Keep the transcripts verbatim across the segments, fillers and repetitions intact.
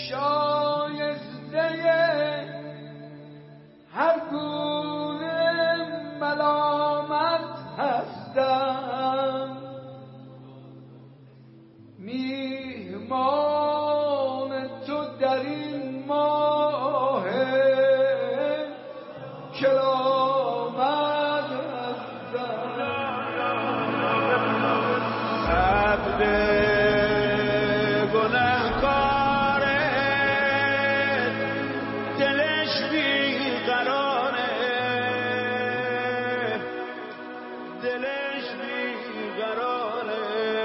شایسته هر گونه ملامت هستم، میهمان تو در این ماه کرامت هستم. عبد گنهکاره دلش بیقراره، دلش بیقراره،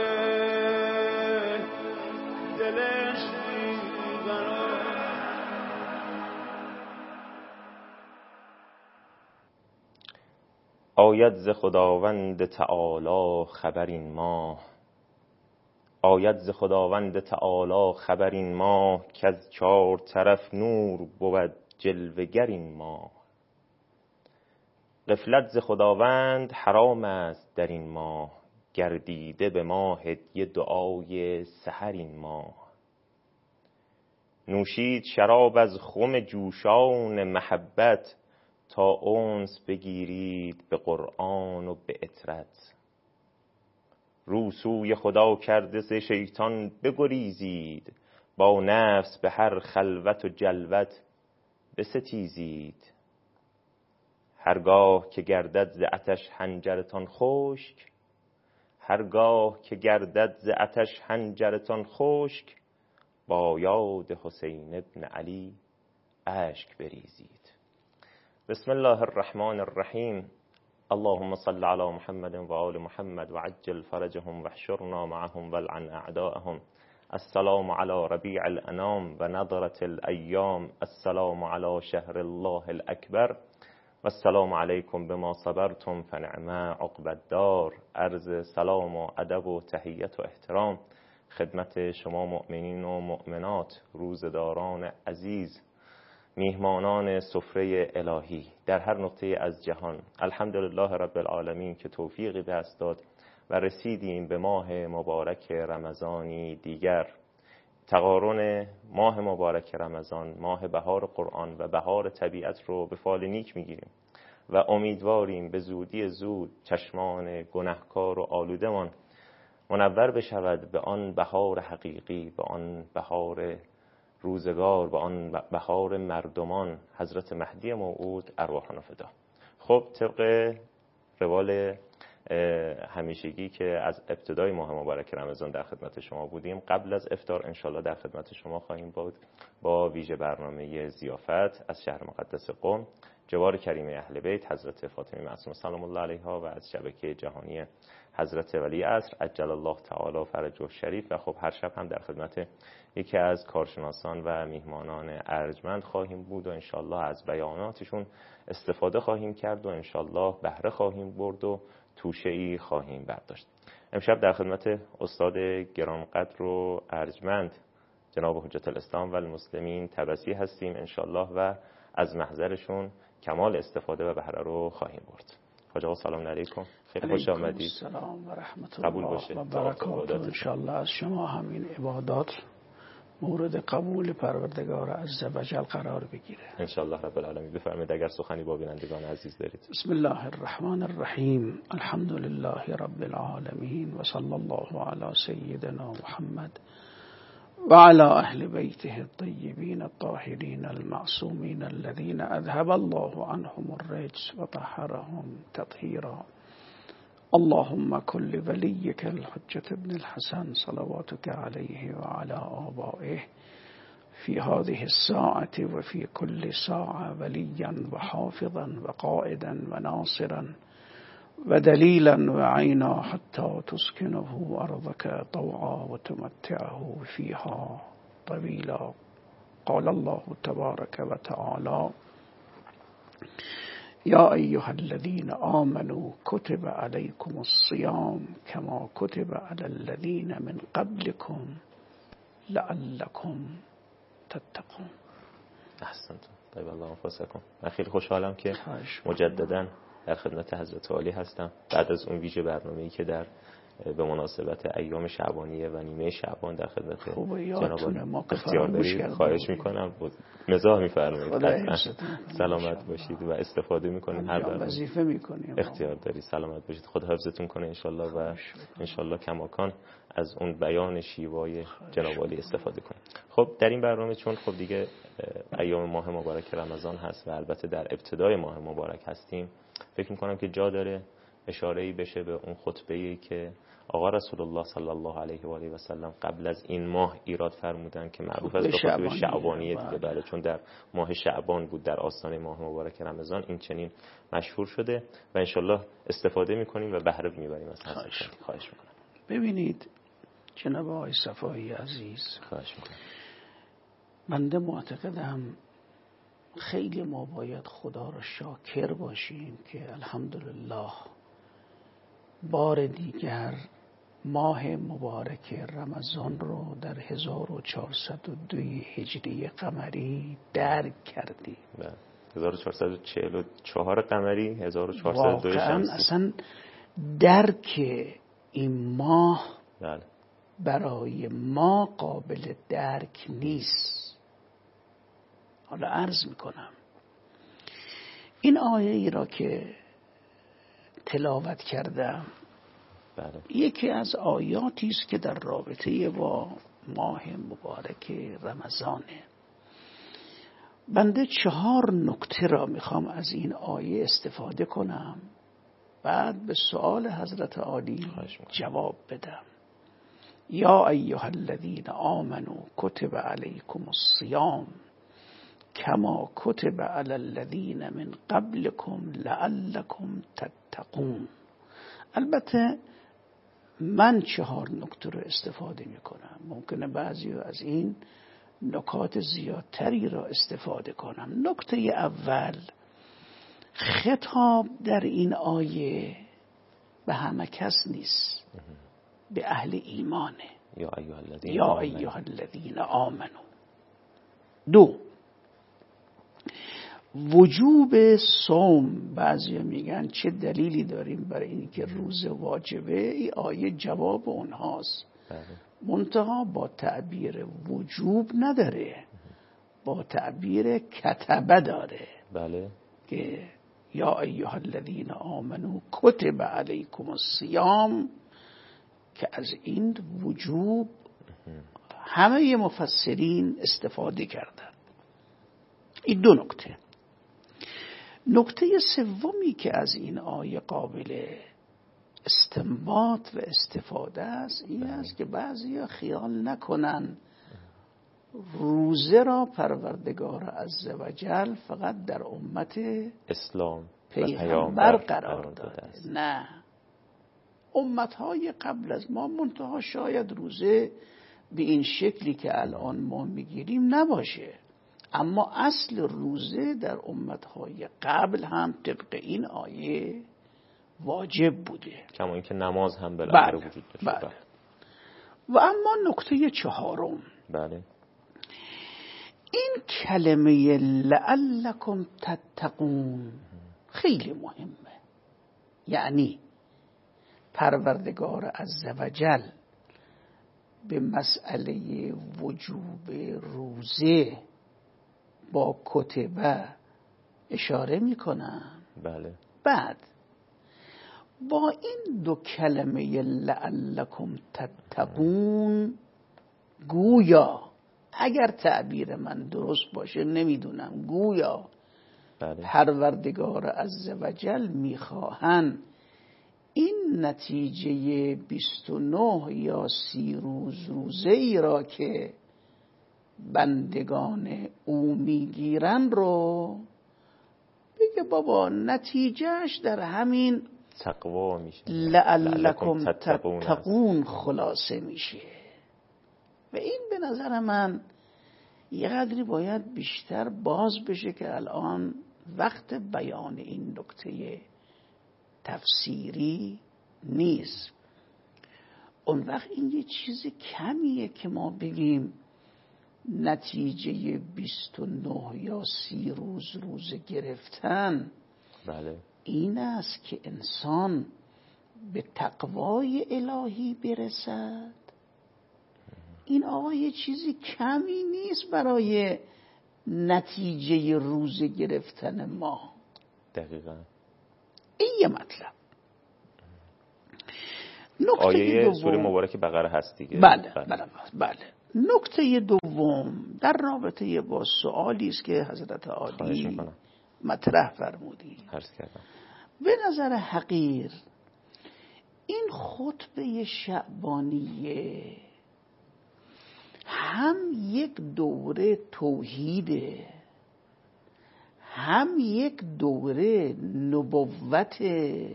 دلش بیقراره. آید ز خداوند تعالی خبر این ماه، آید ز خداوند تعالی خبر این ماه، که از چار طرف نور بود جلوه گر این ماه. غفلت ز خداوند حرام است در این ماه، گردیده به ما هدیه دعای سحر این ماه. نوشید شراب از خم جوشان محبت، تا انس بگیرید به قرآن و به اطرت. رو سوی خدا کرده ز شیطان بگریزید، با نفس به هر خلوت و جلوت بستیزید. هرگاه که گردد ز آتش حنجرتان خشک، هرگاه که گردد ز آتش حنجرتان خشک، با یاد حسین ابن علی اشک بریزید. بسم الله الرحمن الرحیم. اللهم صل على محمد و آل محمد و عجل فرجهم و احشرنا معهم والعن اعداءهم. السلام على ربیع الانام و نظرة الایام. السلام على شهر الله الاکبر و السلام علیکم بما صبرتم فنعم عقبی الدار. عرض سلام و ادب و تحیت و احترام خدمت شما مؤمنین و مؤمنات، روزداران عزیز، میهمانان سفره الهی در هر نقطه از جهان. الحمدلله رب العالمین که توفیقی دست داد و رسیدیم به ماه مبارک رمضانی دیگر. تقارن ماه مبارک رمضان، ماه بهار قرآن و بهار طبیعت رو به فال نیک میگیریم و امیدواریم به زودی زود چشمان گنهکار و آلودمان منور بشود به آن بهار حقیقی، به آن بهار روزگار، به آن بهار مردمان، حضرت مهدی موعود ارواحنا فدا. خب طبق روال همیشگی که از ابتدای ماه مبارک رمضان در خدمت شما بودیم، قبل از افطار انشالله در خدمت شما خواهیم بود با ویژه برنامه ضیافت از شهر مقدس قم، جوار کریمه اهل بیت حضرت فاطمه معصومه سلام الله علیها و از شبکه جهانی حضرت ولی عصر عجل الله تعالی فرجه شریف. و خب هر شب هم در خدمت یکی از کارشناسان و میهمانان ارجمند خواهیم بود و انشالله از بیاناتشون استفاده خواهیم کرد و انشالله بهره خواهیم برد و توشه‌ای خواهیم برداشت. امشب در خدمت استاد گرانقدر و ارجمند جناب حجت الاسلام و المسلمین طبسی هستیم انشالله و از محضرشون کمال استفاده و بهره رو خواهیم برد. حاج آقا سلام علیکم، خیلی خوش آمدید. سلام و رحمت قبول الله باشه. و برکاته. انشالله از شما همین عبادات مورد قبول پروردگار عزوجل قرار بگیره انشالله رب العالمین. بفرمایید اگر سخنی با بینندگان عزیز دارید. بسم الله الرحمن الرحیم. الحمد لله رب العالمین و صلی الله علی سیدنا محمد و علی اهل بیته الطیبین الطاهرین المعصومین الذین اذهب الله عنهم الرجس و طهرهم تطهیرا. اللهم كل وليك الحجة ابن الحسن صلواتك عليه وعلى آبائه في هذه الساعة وفي كل ساعة وليا وحافظا وقائدا وناصرا ودليلا وعينا حتى تسكنه أرضك طوعا وتمتعه فيها طويلا. قال الله تبارك وتعالى يا أيها الذين آمنوا كتب عليكم الصيام كما كتب على الذين من قبلكم لعلكم تتقون. احسنتم. طيب الله انفسکم. من خیلی خوشحالم که مجددا در خدمت حضرت عالی هستم بعد از اون ویژه برنامه‌ای که در به مناسبت ایام شعبانیه و نیمه شعبان در خدمت جناب اختیار دارید. خواهش میکنم مزاح میفرمایید، سلامت باشید و استفاده میکنیم هر برنامه وظیفه میکنیم اختیار دارید. سلامت باشید، خدا حفظتون کنه انشالله و انشالله کماکان از اون بیان شیوای جناب عالی استفاده کنیم. خب در این برنامه چون خب دیگه ایام ماه مبارک رمضان هست و البته در ابتدای ماه مبارک هستیم، فکر میکنم که جا داره اشاره‌ای بشه به اون خطبه‌ای که آقا رسول الله صلی الله علیه و آله و سلم قبل از این ماه ایراد فرمودن که معروف است به خطبه شعبانیه دیگه. بله، چون در ماه شعبان بود، در آستانه ماه مبارک رمضان این چنین مشهور شده و انشالله استفاده میکنیم و بهره میبریم از هر خواهش, خواهش میکنم. ببینید جناب آقای صفایی عزیز، خواهش میکنم. بنده معتقدم خیلی ما باید خدا را شاکر باشیم که الحمدلله بار دیگر ماه مبارک رمضان رو در هزار و چهارصد و دو هجری قمری درک کردیم. هزار و چهارصد و چهل و چهار قمری، هزار و چهارصد و دو شمسی. اصلا درک این ماه بله. برای ما قابل درک نیست. حالا عرض میکنم این آیه ای را که تلاوت کردم بله. یکی از آیاتی است که در رابطه با ماه مبارک رمضانه. بنده چهار نکته را میخوام از این آیه استفاده کنم، بعد به سؤال حضرت عالی جواب بدم. یا ایها الذین آمنوا کتب علیکم الصیام کما کتب علی الذین من قبلکم لعلکم تتقون. البته من چهار نکته رو استفاده میکنم، ممکنه بعضی از این نکات زیادتری را استفاده کنم. نکته اول، خطاب در این آیه به همه کس نیست، به اهل ایمانه. یا ایها الذین آمنو. دو، وجوب صوم. بعضی میگن چه دلیلی داریم برای اینکه روزه واجبه؟ این آیه جواب اونهاست. منتها با تعبیر وجوب نداره، با تعبیر کتبه داره. بله. که یا ایها الذین آمنو کتب علیکم الصیام، که از این وجوب همه مفسرین استفاده کردن. این دو نکته. نکته سومی که از این آیه قابل استنباط و استفاده است این است که بعضیا خیال نکنن روزه را پروردگار عزوجل فقط در امت اسلام پیغمبر قرار داده. نه، امتهای قبل از ما، منتها شاید روزه به این شکلی که الان ما میگیریم نباشه، اما اصل روزه در امتهای قبل هم طبق این آیه واجب بوده، کما اینکه نماز هم بالاخره وجود داشته. بله. و اما نکته چهارم، بله، این کلمه لعلکم تتقون خیلی مهمه. یعنی پروردگار عزوجل به مسئله وجوب روزه با کتبه اشاره میکنن. بله. بعد با این دو کلمه لعلکم تتقون گویا، اگر تعبیر من درست باشه نمیدونم، گویا بله. پروردگار عزوجل میخواهن این نتیجه بیست و نه یا سی روز روزه ای را که بندگان او میگیرن رو بگه بابا نتیجهش در همین تقوا میشه، لعلکم تتقون خلاصه میشه. و این به نظر من یه قدری باید بیشتر باز بشه که الان وقت بیان این نکته تفسیری نیست. اون وقت این یه چیز کمیه که ما بگیم نتیجه بیست و نه یا سی روز روزه گرفتن. بله. این است که انسان به تقوای الهی برسد، این آقا یه چیزی کمی نیست برای نتیجه روزه گرفتن ما. دقیقا این یه مطلب. نکته آیه دوم سوره مبارک بقره هست دیگه. بله بله بله, بله. نکته دوم در رابطه با سوالی است که حضرت عالی مطرح فرمودی، عرض کردم. به نظر حقیر این خطبه شعبانیه هم یک دوره توحیده، هم یک دوره نبوته،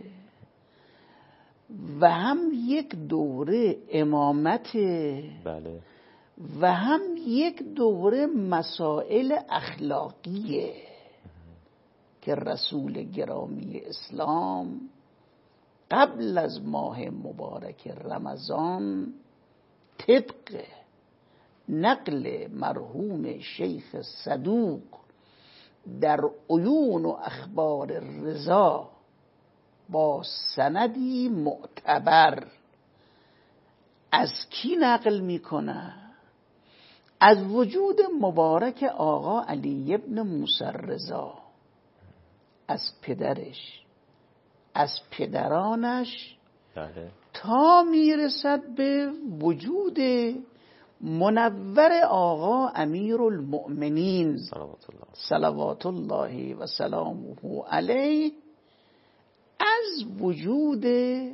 و هم یک دوره امامته، بله. و هم یک دوره مسائل اخلاقیه که رسول گرامی اسلام قبل از ماه مبارک رمضان طبق نقل مرحوم شیخ صدوق در عیون و اخبار رضا با سندی معتبر از کی نقل میکنه؟ از وجود مبارک آقا علی ابن موسی رضا، از پدرش، از پدرانش، بله. تا میرسد به وجود منور آقا امیر المؤمنین صلوات الله صلوات الله و سلامه علیه، از وجود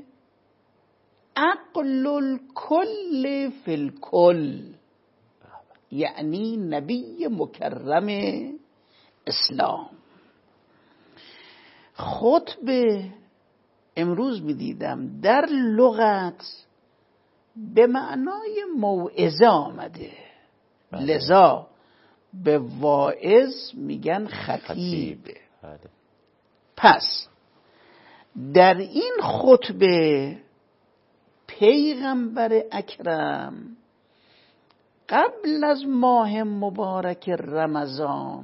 عقل الکل فی الکل، یعنی نبی مکرم اسلام. خطبه امروز می دیدم در لغت به معنای موعظه آمده، بله. لذا به واعظ میگن خطیب. بله. پس در این خطبه پیغمبر اکرم قبل از ماه مبارک رمضان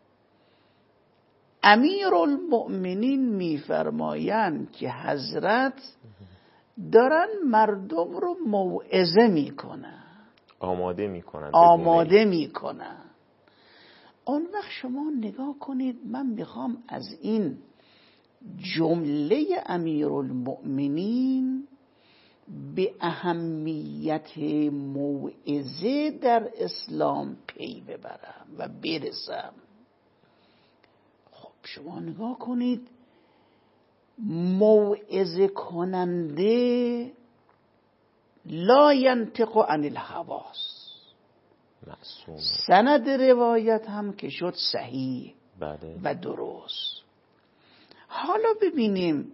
امیر المؤمنین میفرمایند که حضرت دارن مردم رو موعظه میکنن، آماده میکنن آماده میکنن. اون وقت شما نگاه کنید، من میخوام از این جمله امیر المؤمنین به اهمیت موعظه در اسلام پی ببرم و برسم. خب شما نگاه کنید، موعظه کننده لا ینطق عن الهواس، معصوم. سند روایت هم که شد صحیح بله. و درست. حالا ببینیم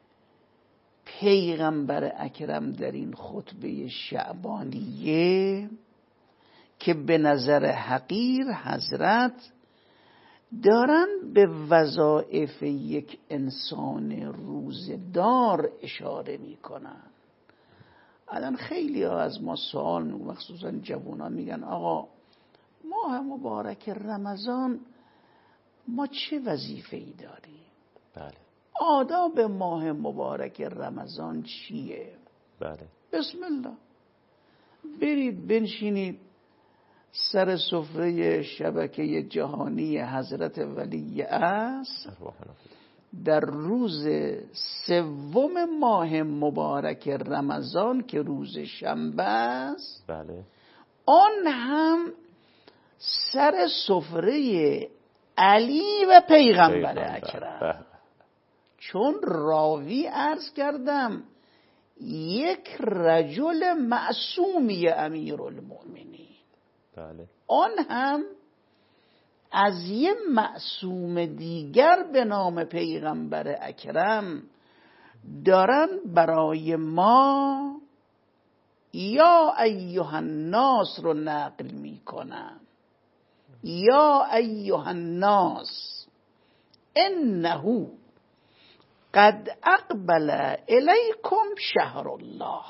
پیغمبر اکرم در این خطبه شعبانیه که به نظر حقیر حضرت دارن به وظایف یک انسان روزدار اشاره میکنن. الان خیلی ها از ما سوال میکنن، مخصوصا جوانان، میگن آقا ماه مبارک رمضان ما چه وظیفه‌ای داریم؟ بله. آداب ماه مبارک رمضان چیه؟ بله. بسم الله، برید بنشینید سر سفره شبکه جهانی حضرت ولی عصر در روز سوم ماه مبارک رمضان که روز شنبه است. بله. آن هم سر سفره علی و پیغمبر, پیغمبر. اکرم. چون راوی عرض کردم یک رجل معصومی امیر المؤمنین، بله. آن هم از یه معصوم دیگر به نام پیغمبر اکرم دارن برای ما یا ایها الناس رو نقل میکنن. یا ایها الناس انه قد اقبل الیکم شهر الله.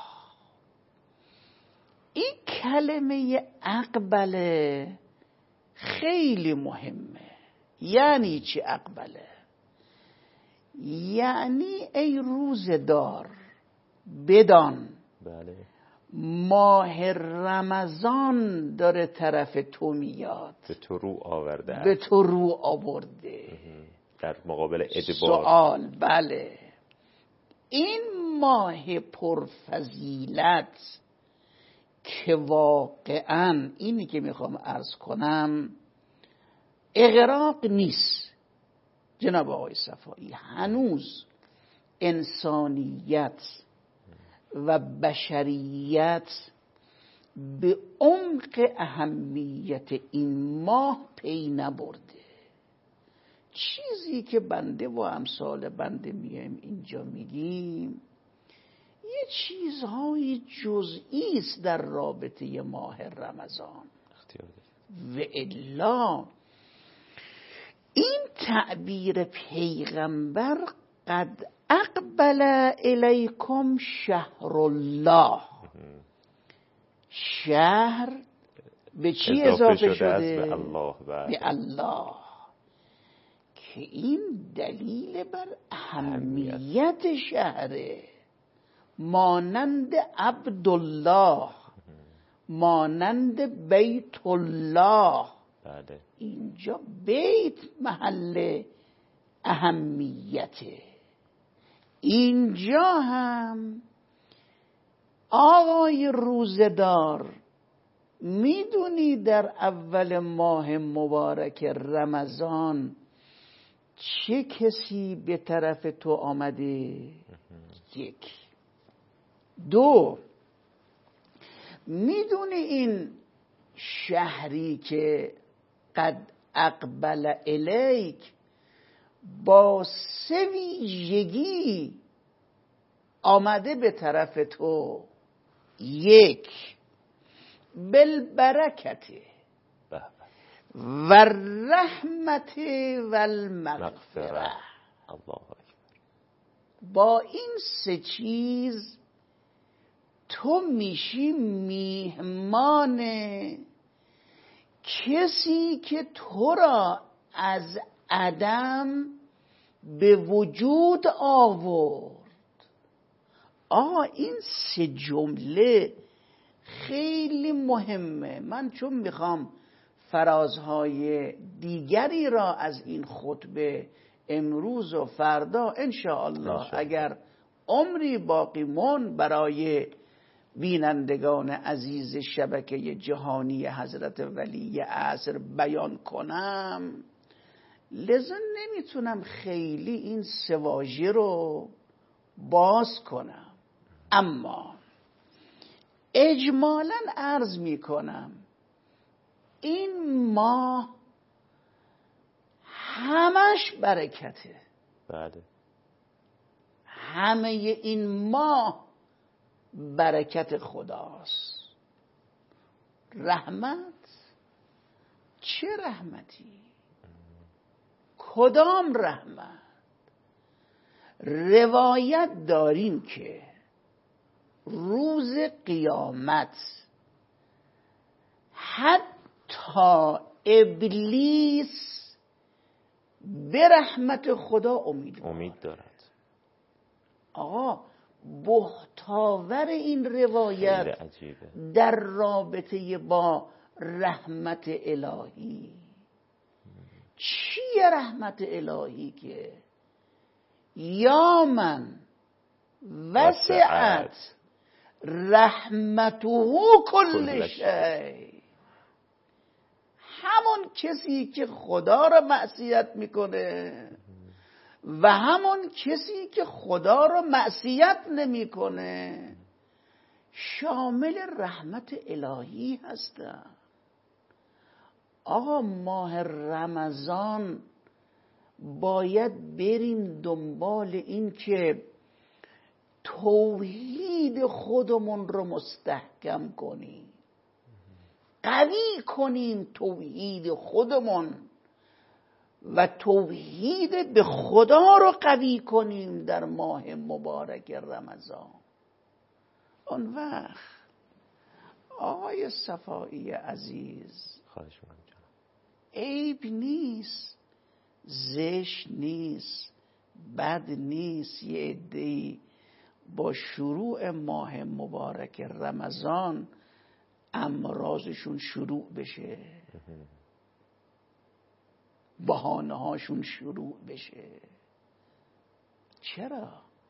این کلمه اقبله خیلی مهمه. یعنی چی اقبله؟ یعنی ای روزدار، بدان بله. ماه رمضان داره طرف تو میاد، به تو رو آورده به تو رو آورده. در مقابل ادبار. سوال، بله، این ماه پرفضیلت که واقعا اینی که میخوام عرض کنم اغراق نیست جناب آقای صفایی، هنوز انسانیت و بشریت به عمق اهمیت این ماه پی نبرده. چیزی که بنده و امثال بنده میایم اینجا میگیم یه چیزهای جزئی است در رابطه ماه رمضان، و الا این تعبیر پیغمبر قد اقبل الیکم شهر الله، شهر به چی اضافه, اضافه شده؟ به الله. به الله، که این دلیل بر اهمیت شهره. مانند عبدالله، مانند بیت الله. بله. اینجا بیت محل اهمیته. اینجا هم آقای روزدار میدونی در اول ماه مبارک رمضان چه کسی به طرف تو آمده؟ یک. دو، میدونی این شهری که قد اقبل الیک با سه ویژگی آمده به طرف تو. یک، بالبرکته و رحمت و المغفره. با این سه چیز تو میشی میهمان کسی که تو را از عدم به وجود آورد. آه این سه جمله خیلی مهمه. من چون میخوام فرازهای دیگری را از این خطبه امروز و فردا انشاءالله اگر عمری باقی مون برای بینندگان عزیز شبکه جهانی حضرت ولی عصر بیان کنم، لذا نمیتونم خیلی این سواژه رو باز کنم. اما اجمالاً عرض میکنم این ماه همش برکته. بله. همه این ماه برکت خداست. رحمت، چه رحمتی؟ کدام رحمت؟ روایت داریم که روز قیامت حتی ابلیس به رحمت خدا امید امید دارد. آقا بهتاور این روایت در رابطه با رحمت الهی. چیه رحمت الهی؟ که یا من وسعت رحمته کل شیء، همون کسی که خدا را معصیت میکنه و همون کسی که خدا را معصیت نمیکنه شامل رحمت الهی هستن. آقا ماه رمضان باید بریم دنبال این که توحید خودمون رو مستحکم کنیم، قوی کنیم توحید خودمون و توحید به خدا رو قوی کنیم در ماه مبارک رمضان. اون وقت آقای صفایی عزیز، خواهش می‌کنم جناب، عیب نیست، زشت نیست، بد نیست یه عده‌ای با شروع ماه مبارک رمضان امراضشون شروع بشه، بهانه هاشون شروع بشه. چرا؟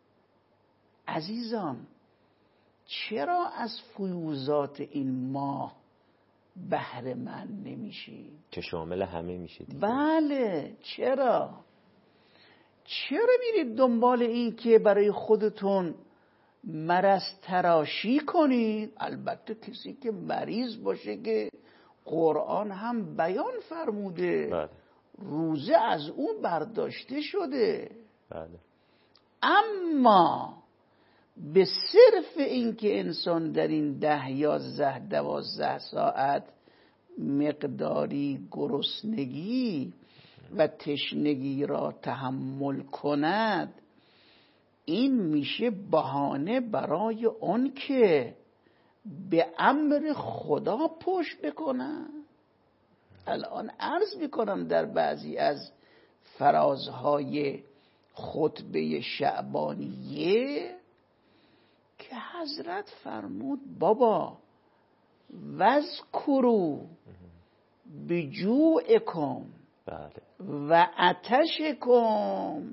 عزیزان چرا از فیوزات این ماه بهره مند نمیشید؟ که شامل همه میشه دیگه. بله، چرا؟ چرا میرید دنبال این که برای خودتون مرض تراشی کنید؟ البته کسی که مریض باشه که قرآن هم بیان فرموده بله. روزه از اون برداشته شده. بله. اما به صرف این که انسان در این ده یازده دوازده ساعت مقداری گرسنگی و تشنگی را تحمل کند، این میشه بهانه برای اون که به امر خدا پشت بکنن. الان عرض میکنم در بعضی از فرازهای خطبه شعبانیه که حضرت فرمود بابا وذکروا بجوعکم و عطشکم،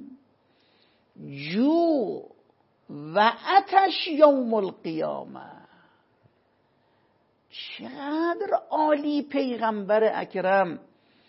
جوع و عطش یوم القیامه. چقدر عالی پیغمبر اکرم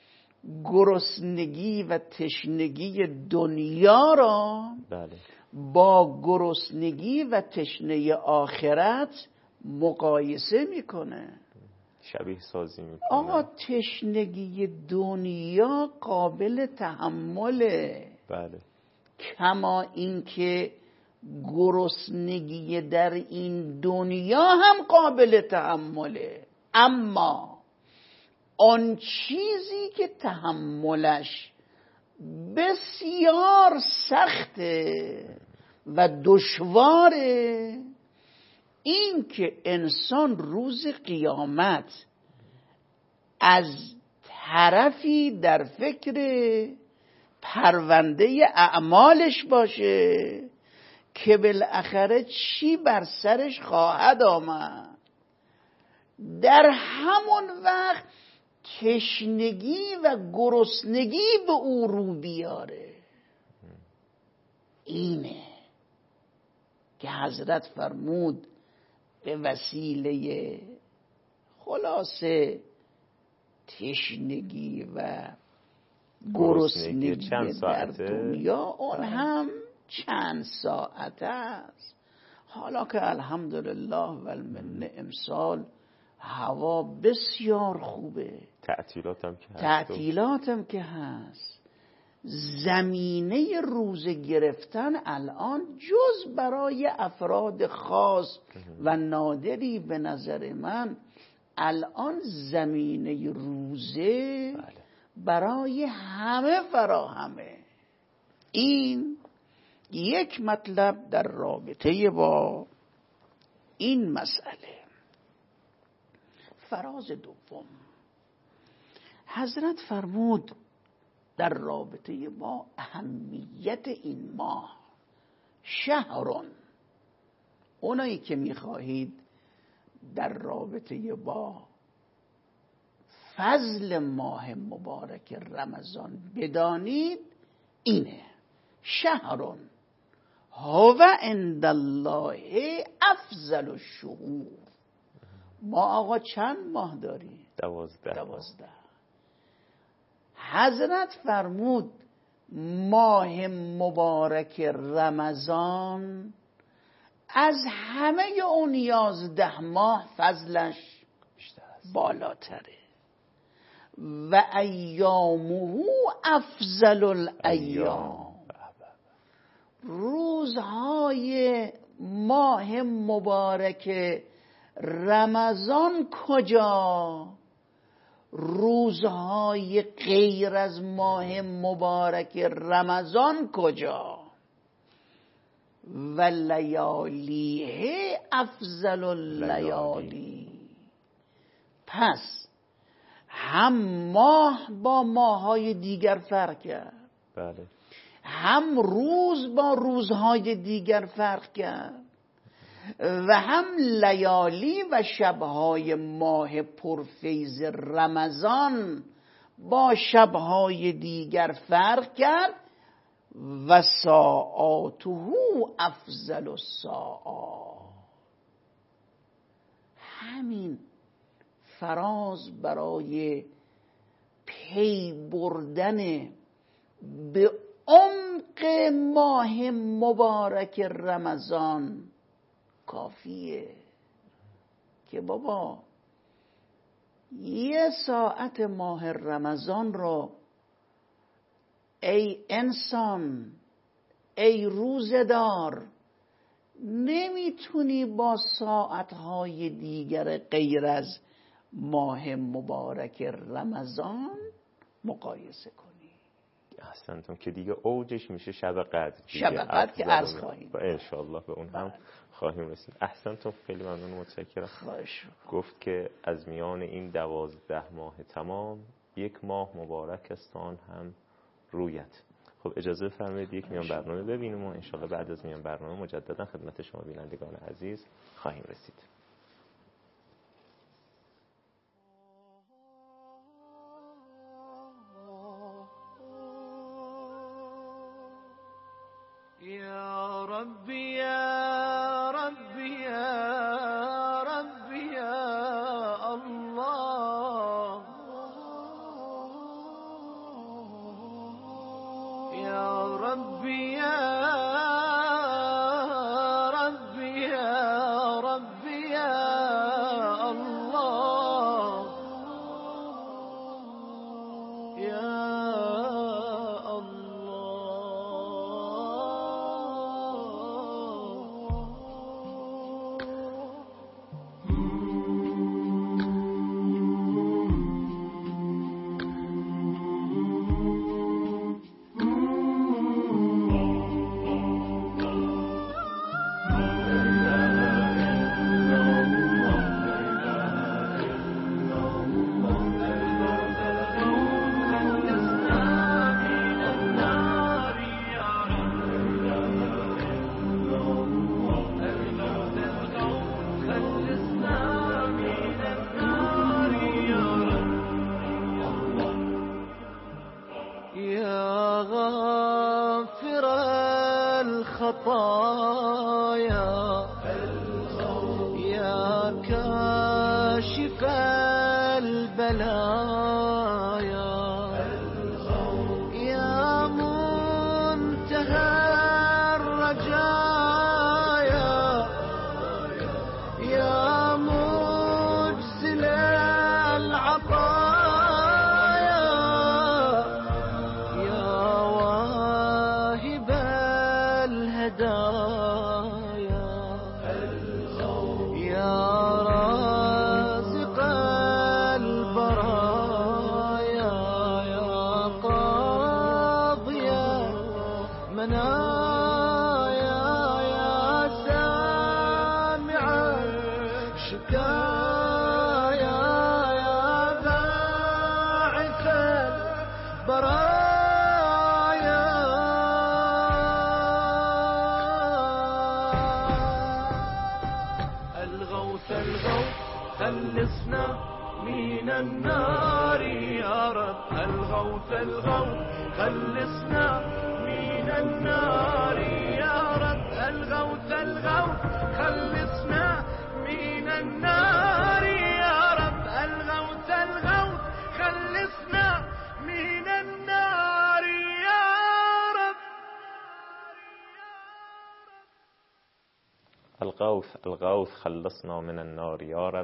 گرسنگی و تشنگی دنیا را بله. با گرسنگی و تشنه آخرت مقایسه میکنه. شبیه سازی میکنه. آقا تشنگی دنیا قابل تحمله، بله. کما اینکه گرسنگی در این دنیا هم قابل تحمله. اما آن چیزی که تحملش بسیار سخته و دشواره، این که انسان روز قیامت از طرفی در فکر پرونده اعمالش باشه که بالاخره چی بر سرش خواهد آمد، در همون وقت تشنگی و گرسنگی به او رو بیاره. اینه که حضرت فرمود به وسیله خلاصه تشنگی و گرسنگی در دنیا اون هم چند ساعت است. حالا که الحمدلله و المنه امسال هوا بسیار خوبه، تعطیلاتم که هست تعطیلاتم که هست، زمینه روزه گرفتن الان جز برای افراد خاص و نادری به نظر من الان زمینه روزه بله. برای همه فراهمه. این یک مطلب در رابطه با این مسئله. فراز دوم، حضرت فرمود در رابطه با اهمیت این ماه، شهرون، اونایی که میخواهید در رابطه با فضل ماه مبارک رمضان بدانید، اینه شهرون هو عند الله افضل الشهور. ما آقا چند ماه داریم؟ دوازده. دوازده. حضرت فرمود ماه مبارک رمضان از همه اون یازده ماه فضلش بالاتره. و ایامه افضل الایام، روزهای ماه مبارک رمضان کجا؟ روزهای غیر از ماه مبارک رمضان کجا؟ و لیالیه افضل اللیالی. پس هم ماه با ماهای دیگر فرق کرد. بله. هم روز با روزهای دیگر فرق کرد و هم لیالی و شبهای ماه پرفیض رمضان با شبهای دیگر فرق کرد و ساعاته افضل الساعات. همین فراز برای پی بردن به عمق ماه مبارک رمضان کافیه که بابا یه ساعت ماه رمضان رو ای انسان، ای روزدار، نمیتونی با ساعتهای دیگر غیر از ماه مبارک رمضان مقایسه کنی. احسنتم که دیگه اوجش میشه شب قدر. شب قدر که عرض خواهیم و انشاءالله به اون هم خواهیم رسید. احسنتم، خیلی ممنون، متشکرم. خواهش. گفت که از میان این دوازده ماه تمام یک ماه مبارک است آن هم رویت. خب اجازه بفرمایید یک میان برنامه ببینیم و انشاءالله بعد از میان برنامه مجددا خدمت شما بینندگان عزیز خواهیم رسید. یا ربی یا ربی یا ربی یا الله، یا ربی یا ربی یا ربی یا الله، یا الغوث الغوث خلصنا من النار یا رب.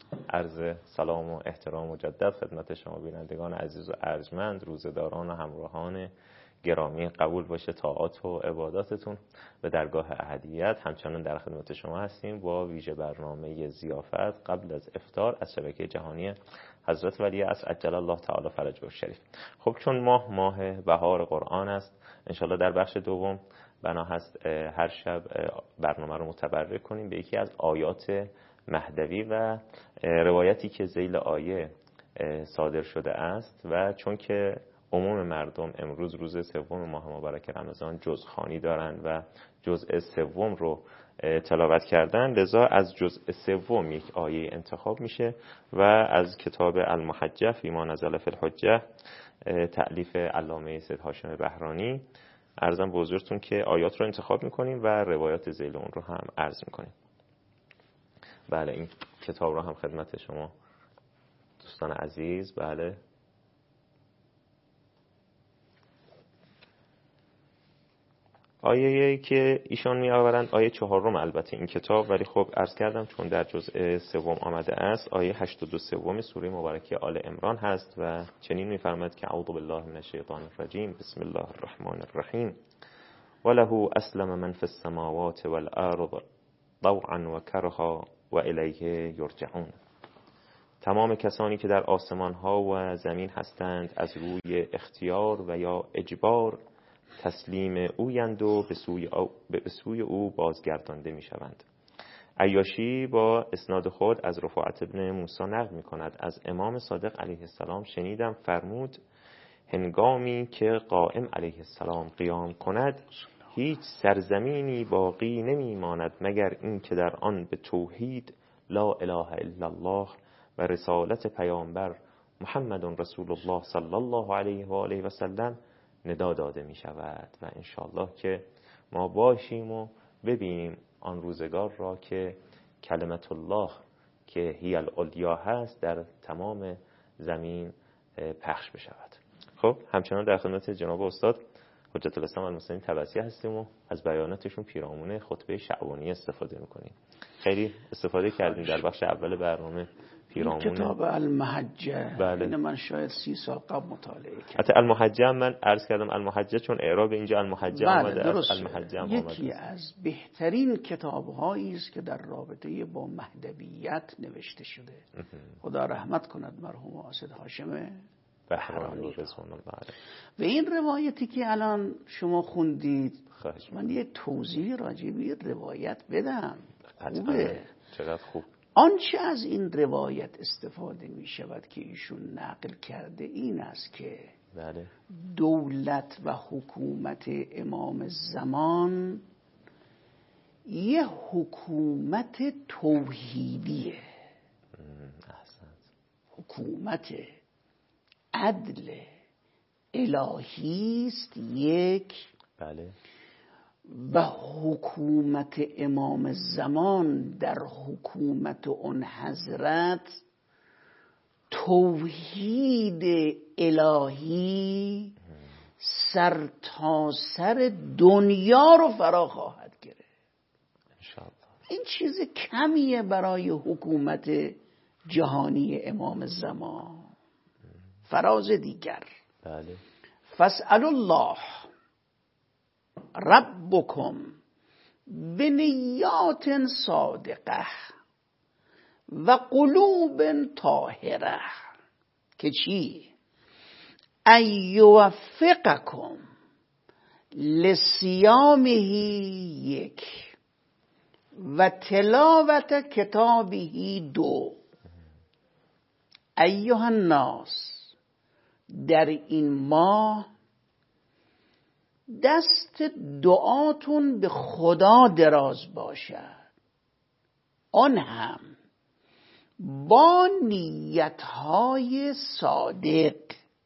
عرض سلام و احترام مجدد خدمت شما بینندگان عزیز و ارجمند، روزداران و همراهان گرامی. قبول باشه طاعات و عباداتتون به درگاه احدیت. همچنان در خدمت شما هستیم با ویژه برنامه ضیافت قبل از افطار از شبکه جهانی حضرت ولی عصر عجل الله تعالی فرجه الشریف. خب چون ماه ماه بهار قرآن است، انشالله در بخش دوم بنا هست هر شب برنامه رو متبرک کنیم به یکی از آیات مهدوی و روایتی که ذیل آیه صادر شده است. و چون که عموم مردم امروز روز سوم ماه مبارک رمضان جزخوانی دارن و جزء سوم رو تلاوت کردن، لذا از جزء سوم یک آیه انتخاب میشه و از کتاب المحجه فی ما نزل فی الحجه تألیف علامه سید هاشم بهرانی عرضم به حضورتون که آیات رو انتخاب میکنیم و روایات ذیل اون رو هم عرض میکنیم. بله این کتاب رو هم خدمت شما دوستان عزیز. بله آیه‌ای که ایشان می آورند آیه چهارم البته این کتاب، ولی خب عرض کردم چون در جزء سوم آمده است، آیه هشتاد و سه سوره مبارکه آل عمران هست و چنین می‌فرماید که اعوذ بالله من الشیطان الرجیم بسم الله الرحمن الرحیم وله اسلم من فی السماوات والارض طوعا و کرها و الیه یرجعون. تمام کسانی که در آسمان ها و زمین هستند از روی اختیار و یا اجبار تسلیم اویند و به سوی او, به سوی او بازگردانده می شوند. عیاشی با اسناد خود از رفاعت ابن موسی نقل می کند از امام صادق علیه السلام شنیدم فرمود هنگامی که قائم علیه السلام قیام کند هیچ سرزمینی باقی نمی ماند مگر این که در آن به توحید لا اله الا الله و رسالت پیامبر محمد رسول الله صلی الله علیه و آله و سلم ندا داده می شود. و انشاءالله که ما باشیم و ببینیم آن روزگار را که کلمت الله که هی العلیا هست در تمام زمین پخش بشود. خب همچنان در خدمت جناب استاد حجت الاسلام المسلمین تبعثیه هستیم و از بیاناتشون پیرامون خطبه شعبانی استفاده میکنیم. خیلی استفاده کردیم در بخش اول برنامه پیرامون کتاب المحجه. بله. این من شاید سی سال قبل مطالعه کردم. حتی المحجه من عرض کردم المحجه چون اعراب اینجا المحجه بله آمده است. المحجه هم یکی از بهترین کتاب‌هایی است که در رابطه با مهدویت نوشته شده. خدا رحمت کند مرحوم آسد هاشم بهرانی. و این روایتی که الان شما خوندید من یه توضیح راجع به این روایت بدم. خوبه. چقدر خوب. آنچه از این روایت استفاده می شود که ایشون نقل کرده این است که بله. دولت و حکومت امام زمان یه حکومت توحیدیه، حکومت عدل الهی است یک. بله. و حکومت امام زمان در حکومت اون حضرت توحید الهی سر تا سر دنیا رو فرا خواهد گرفت. این چیز کمیه برای حکومت جهانی امام زمان. فراز دیگر بله. فاسألوا الله ربکم بنیات صادقه و قلوب طاهره که چی؟ ایوفقکم لصیامه یک و تلاوت کتابه دو. ایها الناس در این ماه دست دعاتون به خدا دراز باشد، آن هم با نیتهای صادق،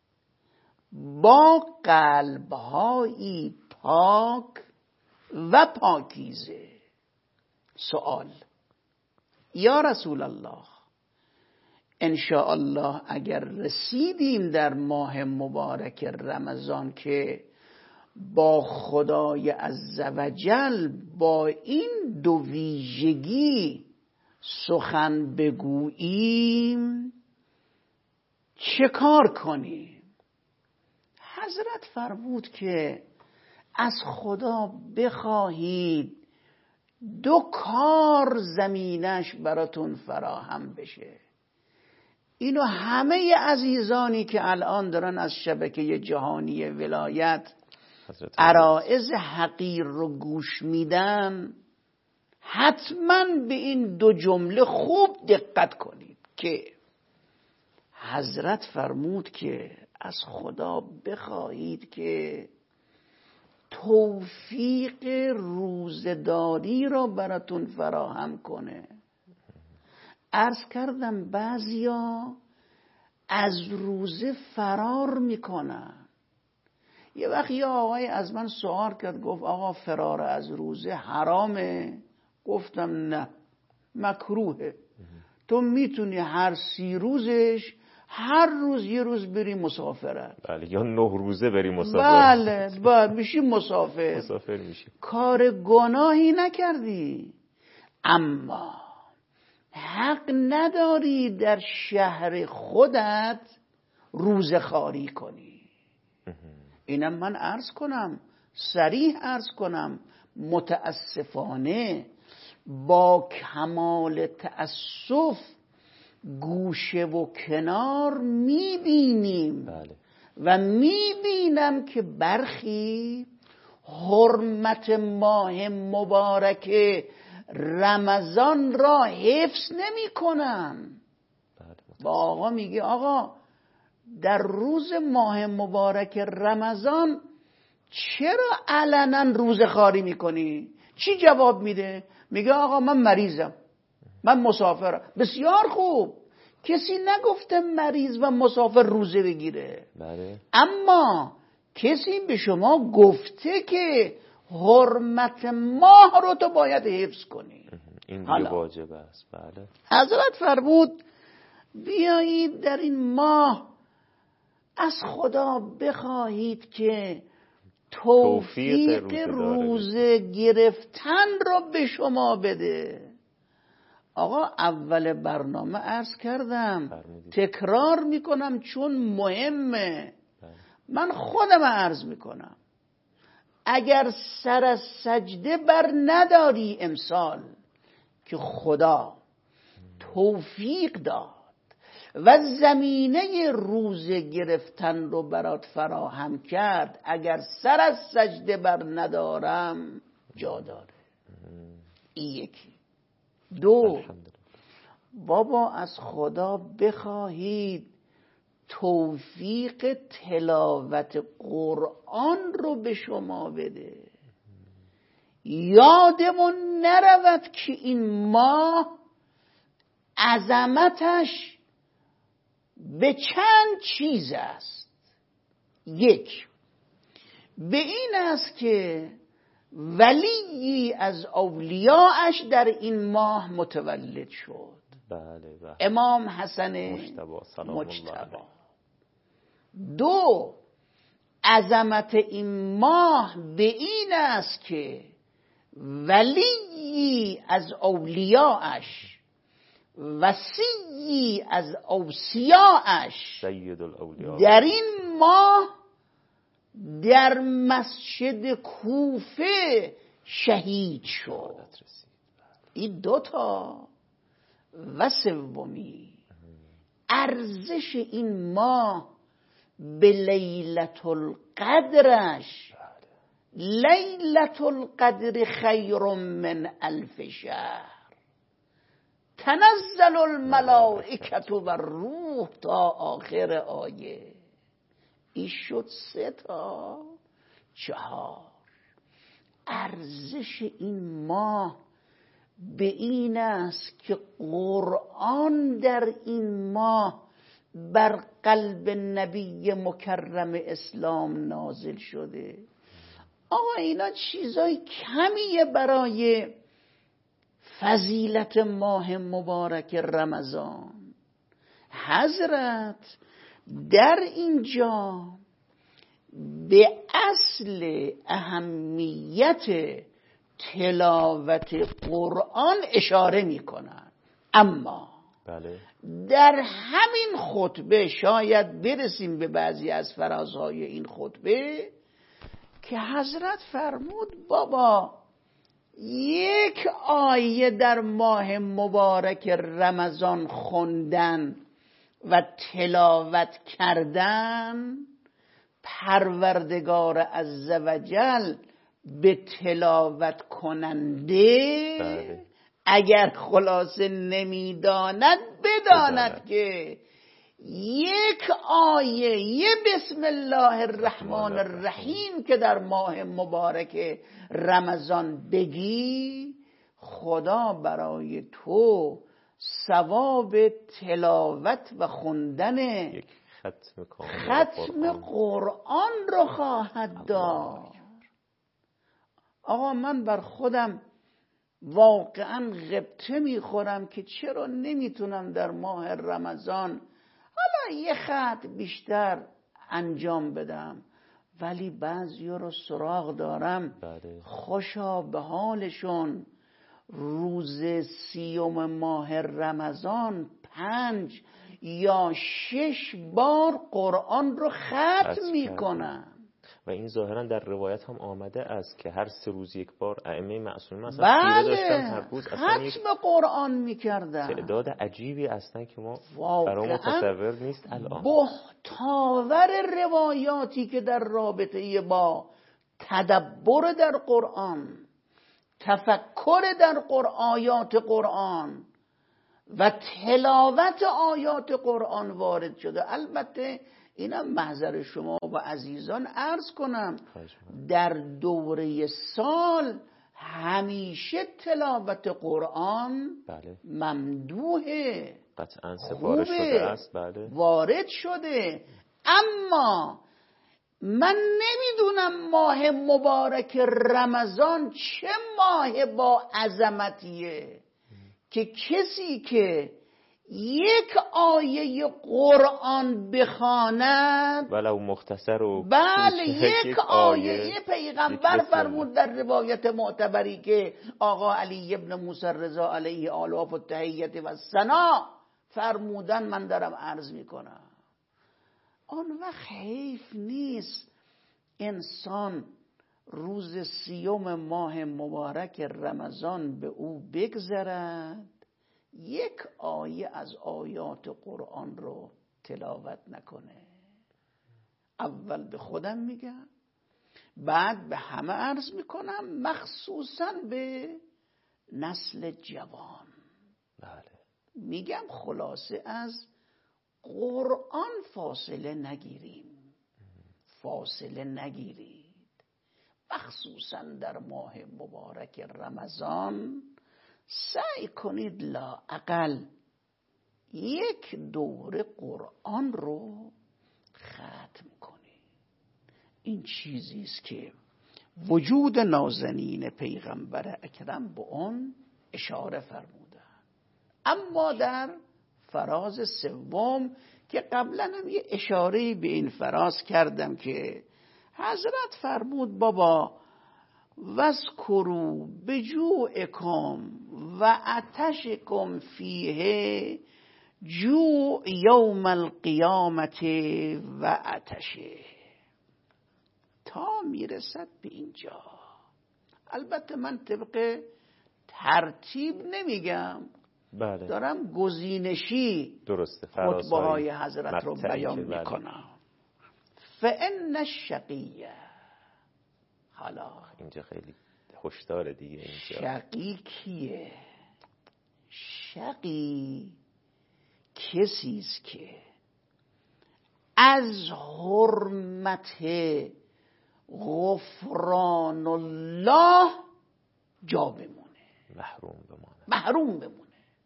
با قلبهایی پاک و پاکیزه. سوال: یا رسول الله انشاءالله اگر رسیدیم در ماه مبارک رمضان که با خدای عزوجل با این دو ویژگی سخن بگوییم چه کار کنیم؟ حضرت فرمود که از خدا بخواهید دو کار زمینش براتون فراهم بشه. اینو همه عزیزانی که الان دارن از شبکه جهانی ولایت عرائض حقیر رو گوش میدن حتما به این دو جمله خوب دقت کنید که حضرت فرمود که از خدا بخواهید که توفیق روزداری را براتون فراهم کنه. عرض کردم بعضیا از روزه فرار میکنن. یه وقت یه آقای از من سوال کرد، گفت آقا فرار از روزه حرامه؟ گفتم نه، مکروهه. تو میتونی هر سی روزش هر روز یه روز بری مسافرت. بله، یا نه روزه بری مسافرت. بله بله، میشی مسافر. مسافر میشی. کار گناهی نکردی، اما حق نداری در شهر خودت روزه خواری کنی. اینم من عرض کنم، صریح عرض کنم، متاسفانه با کمال تأسف گوشه و کنار میبینیم. بله. و میبینم که برخی حرمت ماه مبارک رمضان را حفظ نمی کنن. با آقا میگه آقا در روز ماه مبارک رمضان چرا علنا روزه خواری میکنی؟ چی جواب میده؟ میگه آقا من مریضم، من مسافرم. بسیار خوب، کسی نگفته مریض و مسافر روزه بگیره. بله. اما کسی به شما گفته که حرمت ماه رو تو باید حفظ کنی. این دیگه واجب است. بله. حضرت فرمود بیایید در این ماه از خدا بخواهید که توفیق روزه گرفتن را به شما بده. آقا اول برنامه عرض کردم، فرمودید. تکرار میکنم چون مهمه. بله. من خودم عرض میکنم، اگر سر از سجده بر نداری امسال که خدا توفیق داد و زمینه روزه گرفتن رو برات فراهم کرد، اگر سر از سجده بر ندارم جا داره. این یکی. دو، بابا از خدا بخواهید توفیق تلاوت قرآن رو به شما بده. یادمون نرود که این ماه عظمتش به چند چیز است. یک، به این است که ولی از اولیاءش در این ماه متولد شد. بله بله. امام حسن مجتبی. دو، عظمت این ماه به این است که ولی از اولیاءش، وصی از اوصیاءش سید الاولیاء در این ماه در مسجد کوفه شهید شد. این دوتا. و سومی، ارزش این ماه به لیلت القدرش. لیلت القدر خیر من الف شهر، تنزل الملائکة و روح تا آخر آیه. این شد سه تا. چهار، ارزش این ماه به این است که قرآن در این ماه بر قلب نبی مکرم اسلام نازل شده. آقا اینا چیزای کمیه برای فضیلت ماه مبارک رمضان. حضرت در اینجا به اصل اهمیت تلاوت قرآن اشاره می کنن. اما بله. در همین خطبه شاید برسیم به بعضی از فرازهای این خطبه که حضرت فرمود بابا یک آیه در ماه مبارک رمضان خوندن و تلاوت کردن، پروردگار عزوجل به تلاوت کننده بله. اگر خلاصه نمیداند بداند که یک آیه یه بسم الله الرحمن الرحیم که در ماه مبارک رمضان بگی، خدا برای تو ثواب تلاوت و خوندن یک ختم ختم قرآن رو خواهد داد. آقا من بر خودم واقعا غبطه میخورم که چرا نمیتونم در ماه رمضان حالا یه خط بیشتر انجام بدم، ولی بعضی رو سراغ دارم بله. خوشا به حالشون روز سیوم ماه رمضان پنج یا شش بار قرآن رو ختم میکنن و این ظاهرا در روایت هم آمده است که هر سه روز یک بار ائمه معصومین مثلا بله داشتن هر روز اصلا یک ختم قرآن میکردن. تعداد عجیبی اصلا که ما برای متصور نیست الان. بهتاور روایاتی که در رابطه با تدبر در قرآن، تفکر در آیات قرآن و تلاوت آیات قرآن وارد شده. البته اینم محضر شما و عزیزان عرض کنم در دوره سال همیشه تلاوت قرآن بله. ممدوحه، قطعا سفارش شده است، بله. وارد شده. اما من نمیدونم ماه مبارک رمضان چه ماه با عظمتیه که کسی که یک آیه قرآن بخواند ولو مختصر و بله یک آیه پیغمبر فرمود در روایت معتبری که آقا علی ابن موسی رضا علیه آلاف و تحییت و ثنا فرمودن، من دارم عرض میکنم. آن وقت حیف نیست انسان روز سیوم ماه مبارک رمضان به او بگذرد یک آیه از آیات قرآن رو تلاوت نکنه. اول به خودم میگم، بعد به همه عرض میکنم، مخصوصا به نسل جوان. بله. میگم خلاصه از قرآن فاصله نگیریم، فاصله نگیرید، مخصوصا در ماه مبارک رمضان سعی کنید لااقل یک دوره قرآن رو ختم کنید. این چیزی است که وجود نازنین پیغمبر اکرم به اون اشاره فرمودن. اما در فراز سوم که قبلا هم یه اشاره به این فراز کردم که حضرت فرمود بابا وذکروا بجوعکم و عطشکم فیه جوع یوم القیامت و عطشه، تا میرسد به اینجا. البته من طبق ترتیب نمیگم، بله. دارم گزینشی درسته خطبه های حضرت رو بیان بله. میکنم. فان الشقیه، حالا اینجا خیلی هشدار دیگه. اینجا شقی کیه؟ شقی کسی است که از حرمت غفران الله جا بمونه، محروم بمونه، محروم بمونه.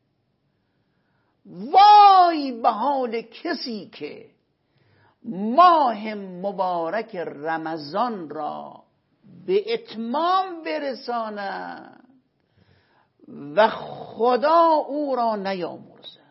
وای به حال کسی که ماه مبارک رمضان را به اتمام برساند و خدا او را نیامرزد،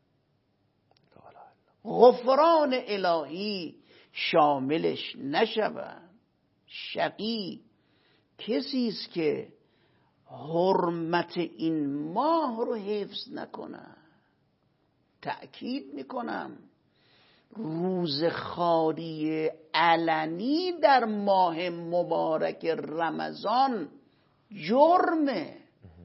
غفران الهی شاملش نشود. شقی کسی است که حرمت این ماه رو حفظ نکنه. تأکید میکنم روز خواری علنی در ماه مبارک رمضان جرمه،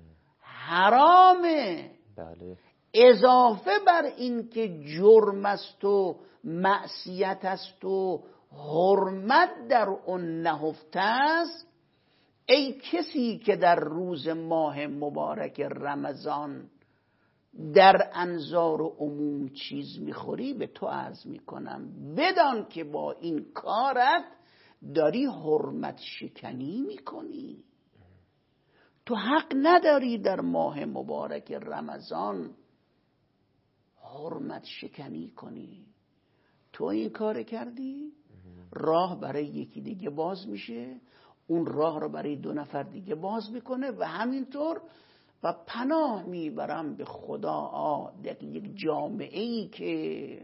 حرامه. بله. اضافه بر این که جرم است و معصیت است و حرمت در اون نهفته است، ای کسی که در روز ماه مبارک رمضان در انظار عموم چیز میخوری به تو عرض میکنم بدان که با این کارت داری حرمت شکنی میکنی. تو حق نداری در ماه مبارک رمضان حرمت شکنی کنی. تو این کار کردی، راه برای یکی دیگه باز میشه، اون راه رو برای دو نفر دیگه باز میکنه و همینطور. و پناه میبرم به خدا آ در یک جامعه ای که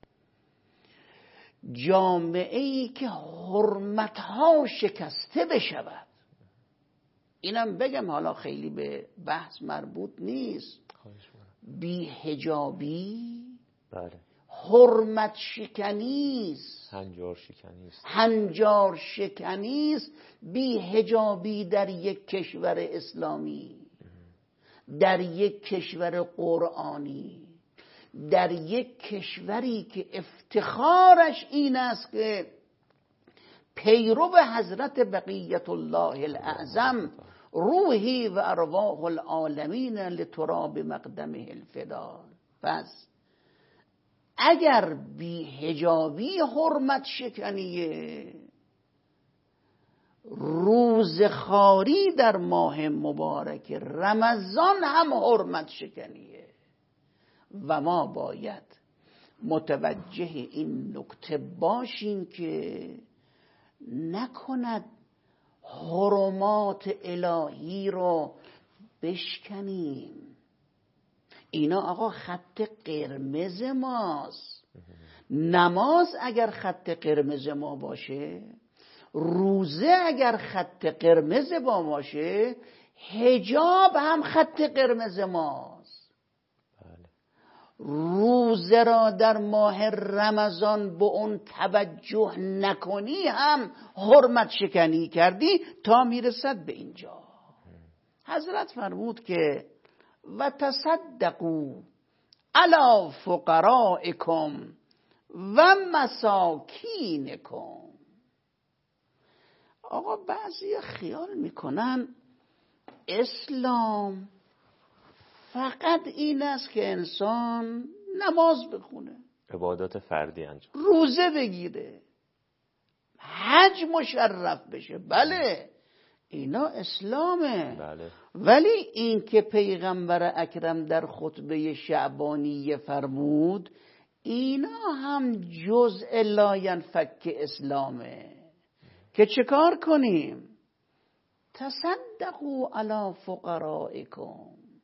جامعه ای که حرمتها شکسته بشود. اینم بگم حالا خیلی به بحث مربوط نیست. بی حجابی بله حرمت شکنیست، هنجار شکنیست هنجار شکنیست. بی حجابی در یک کشور اسلامی، در یک کشور قرآنی، در یک کشوری که افتخارش این است که پیرو حضرت بقیت الله الاعظم روحی و ارواح العالمین لتراب مقدمه الفدا. پس اگر بی حجابی حرمت شکنیه، روزخواری در ماه مبارک رمضان هم حرمت شکنیه و ما باید متوجه این نکته باشیم که نکند حرمات الهی رو بشکنیم. اینا آقا خط قرمز ماست. نماز اگر خط قرمز ما باشه، روزه اگر خط قرمز ما باشه، حجاب هم خط قرمز ماست. بله. روزه را در ماه رمضان به اون توجه نکنی هم حرمت شکنی کردی تا میرسد به اینجا. حضرت فرمود که و تصدقوا علی فقرائکم و مساکینکم. آقا بعضی خیال میکنن اسلام فقط این است که انسان نماز بخونه، عبادات فردی انجام، روزه بگیره، حج مشرف بشه. بله اینا اسلامه. بله. ولی این که پیغمبر اکرم در خطبه شعبانی فرمود اینا هم جزء لا ینفک اسلامه که چه کار کنیم؟ تصدقوا علی فقرائکم،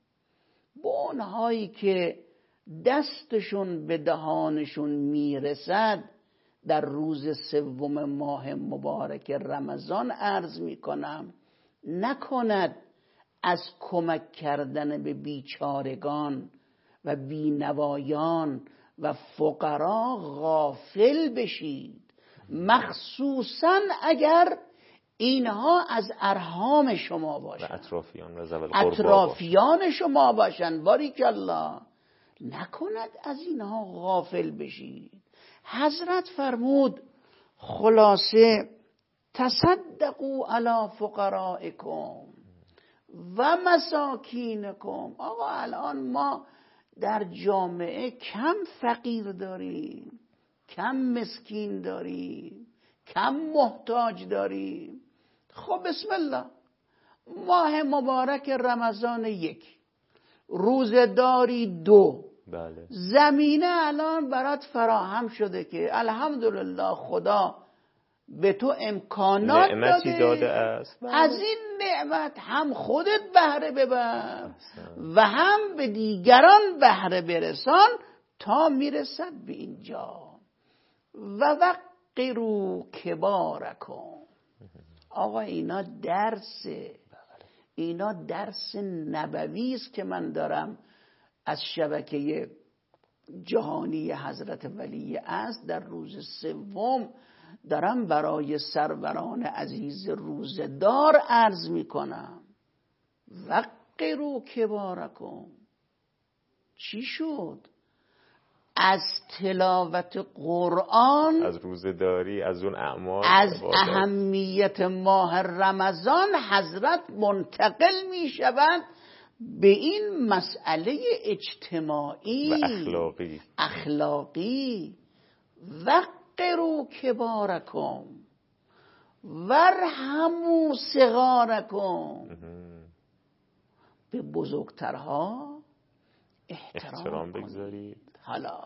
با اونهایی که دستشون به دهانشون میرسد در روز سوم ماه مبارک رمضان عرض میکنم نکند از کمک کردن به بیچارگان و بینوایان و فقرا غافل بشید، مخصوصا اگر اینها از ارحام شما باشند، اطرافیان و ذوی القربا اطرافیان شما باشند. باریک الله، نکند از اینها غافل بشید. حضرت فرمود خلاصه تصدقوا علی فقرائکم و مساکینکم. آقا الان ما در جامعه کم فقیر داریم، کم مسکین داریم، کم محتاج داریم. خب بسم الله، ماه مبارک رمضان یک، روزداری دو، بله. زمینه الان برات فراهم شده که الحمدلله خدا به تو امکانات نعمتی داده, داده است. از این نعمت هم خودت بهره ببر و هم به دیگران بهره برسان تا میرسد به اینجا. و وقروا کبارکم. آقا اینا درسه، اینا درس نبوی است که من دارم از شبکه جهانی حضرت ولی است در روز سوم دارم برای سروران عزیز روزدار عرض می کنم. وقروا کبارکم. چی شد؟ از تلاوت قرآن، از روزداری، از اون اعمال، از عبادات. اهمیت ماه رمضان حضرت منتقل می شود به این مسئله اجتماعی و اخلاقی اخلاقی وقروا کبارکم ورحموا صغارکم، به بزرگترها احترام, احترام کنید. بگذارید. حالا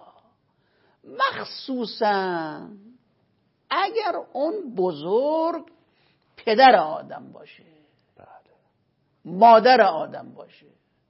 مخصوصا اگر اون بزرگ پدر آدم باشه، بله. مادر آدم باشه.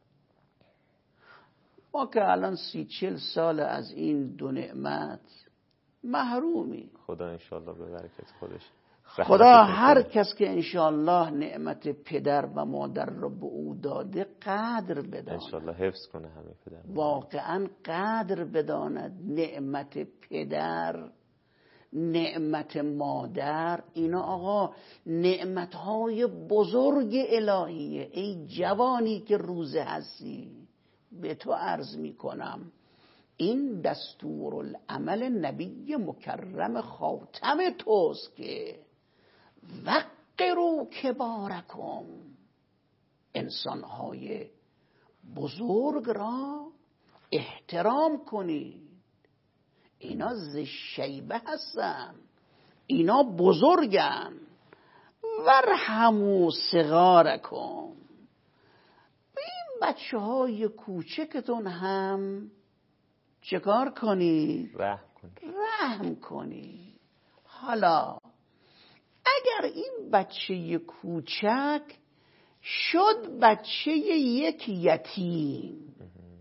ما که الان سی چل سال از این دو نعمت محرومی. خدا انشالله به برکت خودش خدا هر کس که انشالله نعمت پدر و مادر رو به او داده قدر بداند، انشالله حفظ کنه همه پدر، واقعا قدر بداند نعمت پدر، نعمت مادر. اینا آقا نعمتهای بزرگ الهیه. ای جوانی که روزه هستی، به تو عرض می کنم این دستور العمل نبی مکرم خاتم توست که وقروا کبارکم، انسانهای بزرگ را احترام کنید. اینا ز شیبه هستن، اینا بزرگن. ورحموا صغارکم، به این بچه های کوچکتون هم چکار کنید؟ رحم کنید. رحم کنید. حالا اگر این بچه کوچک شد بچه یک یتیم،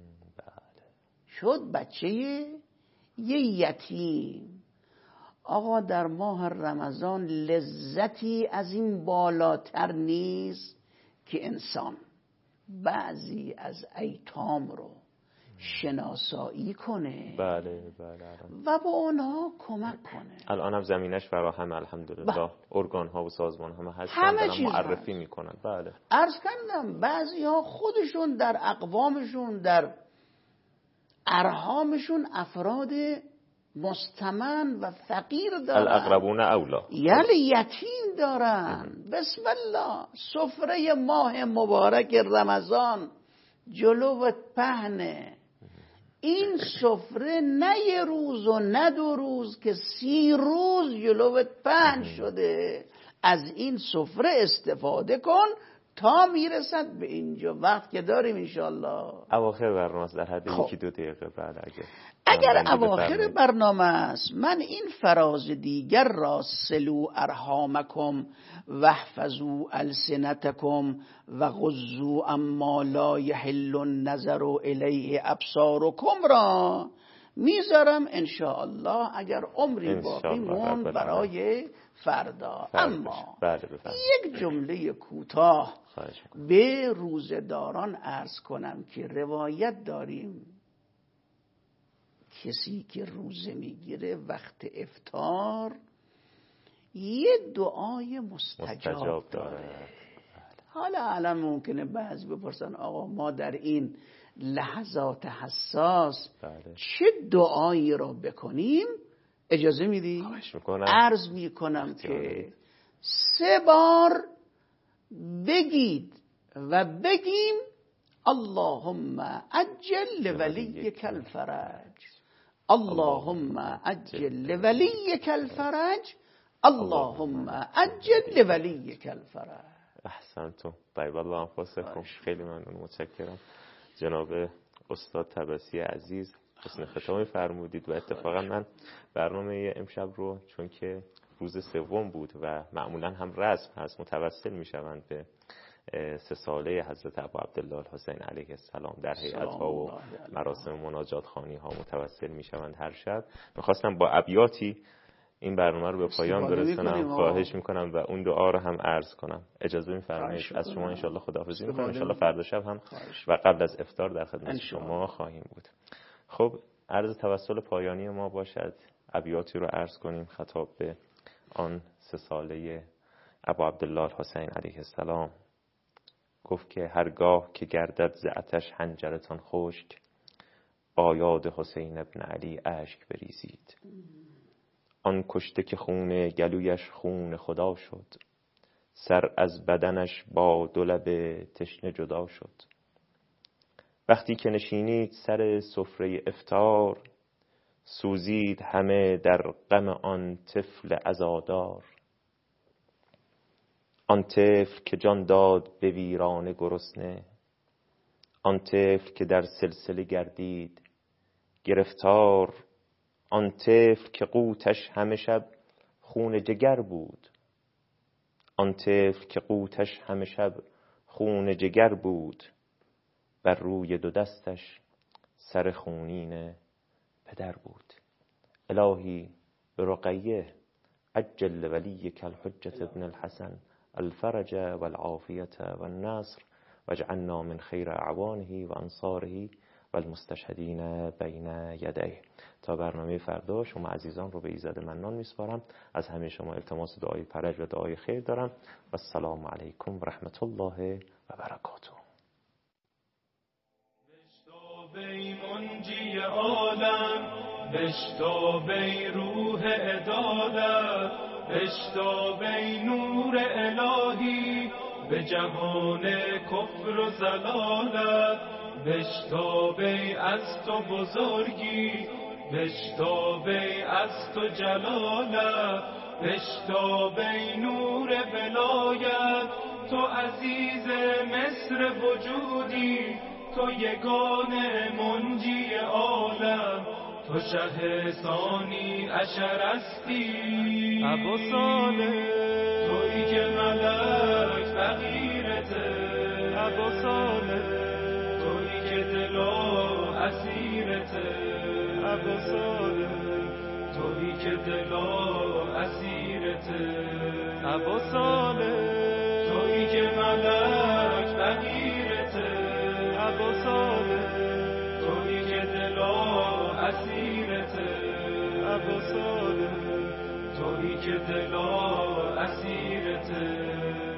شد بچه یک یتیم، آقا در ماه رمضان لذتی از این بالاتر نیست که انسان بعضی از ایتام رو شناسایی کنه، بله بله، و با اونها کمک کنه. الان هم زمینش فراهم الحمدلله، ارگان ها و سازمان ها هستن، همه دارن چیز معرفی هست. میکنن. بله، عرض کردم بعضی ها خودشون در اقوامشون، در ارحامشون افراد مستمن و فقیر دارن، الاقربون اولا، یعنی یتیم دارن. بسم الله، سفره ماه مبارک رمضان جلوت پهنه. این سفره نه یه روز و نه دو روز که سی روز جلوت پهن شده. از این سفره استفاده کن تا میرسد به اینجا. وقت که داریم انشالله اواخر برنامه است، در حد خب. یکی دو دقیقه. بله، اگر اگر اواخر برنامه است، من این فراز دیگر را سلو ارحامکم واحفظوا السنتکم و غضوا اما لا یحل النظر الیه ابصارکم را میذارم انشاءالله اگر عمری باقی مون برای فردا. اما بله یک جمله کوتاه به روزداران عرض کنم که روایت داریم کسی که روزه میگیره وقت افطار یه دعای مستجاب, مستجاب داره, داره. حالا الان ممکنه بعضی بپرسن آقا ما در این لحظات حساس بله. چه دعایی را بکنیم؟ اجازه میدی؟ عرض میکنم که سه بار بگید و بگیم اللهم عجل لولیک الفرج، اللهم عجل لولیک الفرج، اللهم عجل لولیک الفرج. احسنتم. طیب الله انفاسکم. خیلی ممنون، متشکرم جناب استاد طبسی عزیز. حسن ختامی فرمودید. و اتفاقا من برنامه امشب رو چون که روز سوم بود و معمولا هم رسم هست متوسل میشوند به سه ساله حضرت ابو عبدالله الحسین علیه السلام در هیئت‌ها و مراسم مناجات خوانی ها متوسل میشوند هر شب، میخواستم با ابیاتی این برنامه رو به پایان برسونم. خواهش میکنم و اون دعا رو هم عرض کنم. اجازه میفرمایید؟ از شما انشالله خداحافظی میکنم. انشالله فردا شب هم و قبل از افطار در خدمت شما خواهیم بود. خب عرض توسل پایانی ما باشد ابیاتی رو عرض کنیم خطاب به آن سه ساله ابو عبدالله الحسین علیه السلام. گفت که هرگاه که گردد ز آتش حنجرتان خشک، با یاد حسین ابن علی اشک بریزید. آن کشته که خون گلویش خون خدا شد، سر از بدنش با دو لب تشنه جدا شد. وقتی که نشینید سر سفره افطار، سوزید همه در غم آن طفل عزادار. آن طفل که جان داد به ویرانه گرسنه، آن طفل که در سلسله گردید گرفتار. آن طفل که قوتش همه شب خون جگر بود، آن طفل که قوتش همه شب خون جگر بود. بر روی دو دستش سر خونین پدر بود. الهی به رقیه عجل ولیک الحجة ابن الحسن الفرج والعافیة والنصر واجعلنا من خیر اعوانه و انصاره و المستشهدین بین یدیه. تا برنامه فردا شما عزیزان رو به ایزد منان میسپارم. از همه شما التماس دعای فرج و دعای خیر دارم و السلام علیکم و رحمت الله و برکاته. بشتابی منجی عالم، بشتابی روح عدالت، بشتابی نور الهی به جهان کفر و زلالت. بشتابی از تو بزرگی، بشتابی از تو جلالت، بشتابی نور ولایت. تو عزیز مصر وجودی، تو یگانه منجی عالم، تو شه ثانی عشرستی. ابو صالح تویی که ملک فقیرته، ابو صالح تویی که دلا اسیرته، ابو صالح تویی که دلا اسیرته، ابو صالح تویی که ملک فقیرته، ابو صالح تویی که دلا اسیرته، ابو صالح تویی که دلا اسیرته.